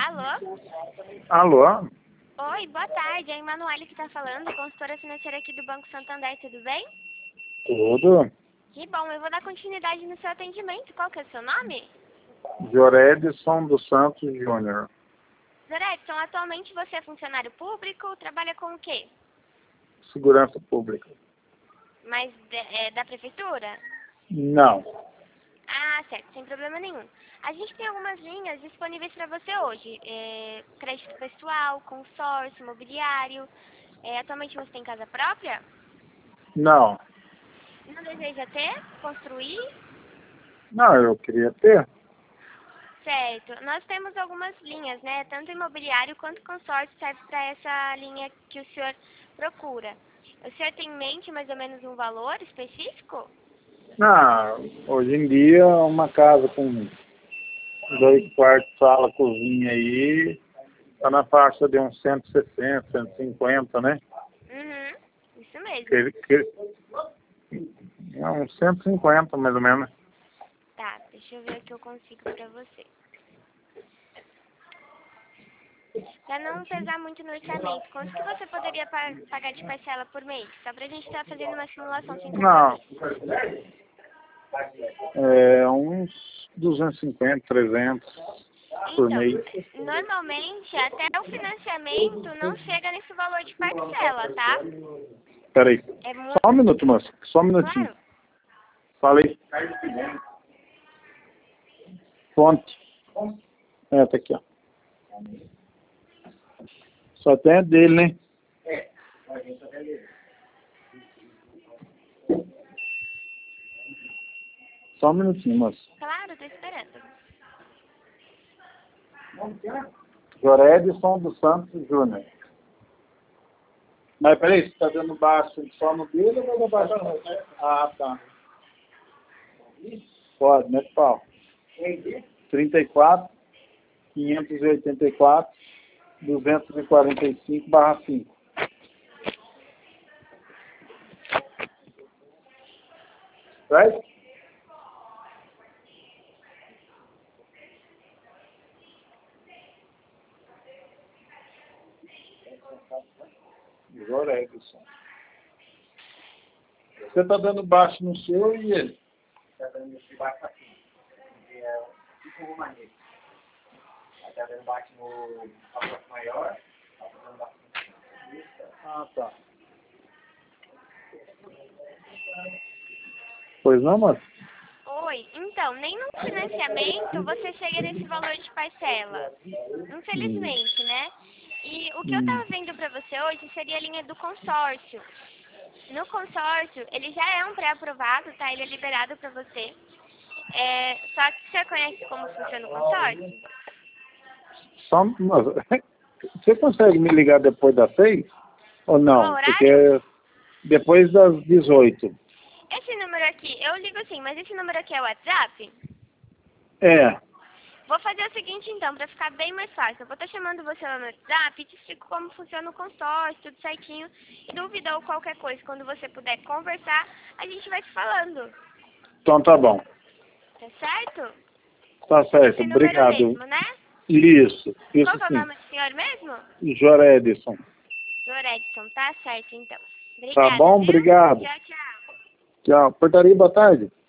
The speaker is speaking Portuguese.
Alô? Alô? Oi, boa tarde. É a Emanuele que está falando, consultora financeira aqui do Banco Santander, tudo bem? Tudo? Que bom, eu vou dar continuidade no seu atendimento. Qual que é o seu nome? Joredson dos Santos Júnior. Zoredson, atualmente você é funcionário público, trabalha com o quê? Segurança Pública. Mas da prefeitura? Não. Ah, certo, sem problema nenhum. A gente tem algumas linhas disponíveis para você hoje. Crédito pessoal, consórcio, imobiliário. Atualmente você tem casa própria? Não. Não deseja ter? Construir? Não, eu queria ter. Certo. Nós temos algumas linhas, né? Tanto imobiliário quanto consórcio serve para essa linha que o senhor procura. O senhor tem em mente mais ou menos um valor específico? Ah, hoje em dia, uma casa com 2 quartos, sala, cozinha aí, tá na faixa de uns 160, 150, né? Uhum, isso mesmo. É uns 150, mais ou menos. Tá, deixa eu ver o que eu consigo para você. Para não pesar muito no orçamento, quanto que você poderia pagar de parcela por mês? Só pra gente estar fazendo uma simulação sem Não, compromisso. uns 250, 300 por Então, mês. normalmente até o financiamento não chega nesse valor de parcela, tá? Peraí, É só muito um minuto, moça. Só um minutinho. claro. Falei. Fonte. Tá aqui, ó. Só tem a dele, né? Só um minutinho, moça. Claro, tô esperando. Joredson dos Santos Júnior. Mas peraí, você tá dando baixo só no dele ou vai dar baixo? Ah, tá. Pode, mete pau. 34, 584, 245/5. Right? Joredson. Você tá dando baixo no seu e ele? Tá dando baixo assim. Tipo um romanês. Tá dando baixo no pacote maior, tá dando baixo no Ah, tá. Pois não, moça? Oi, então, nem no financiamento você chega nesse valor de parcela. Infelizmente, né? E o que eu tava vendo pra você hoje seria a linha do consórcio. No consórcio, ele já é um pré-aprovado, tá? Ele é liberado pra você. Só que você conhece como funciona o consórcio? Só, moça, você consegue me ligar depois das 6? Ou Qual não? horário? Porque depois das 18. Esse número aqui, eu ligo sim, mas esse número aqui é o WhatsApp? É. Vou fazer o seguinte então, pra ficar bem mais fácil. Eu vou estar chamando você lá no WhatsApp e te explico como funciona o consórcio, tudo certinho. E dúvida ou qualquer coisa, quando você puder conversar, a gente vai te falando. Então tá bom. Tá certo? Tá certo. Esse número Obrigado. mesmo, né? Isso Qual que é o sim. nome do senhor mesmo? Joredson. Loredson, tá certo então. Tá Obrigada, bom? viu? Obrigado. Tchau, tchau. Tchau. Portaria, boa tarde.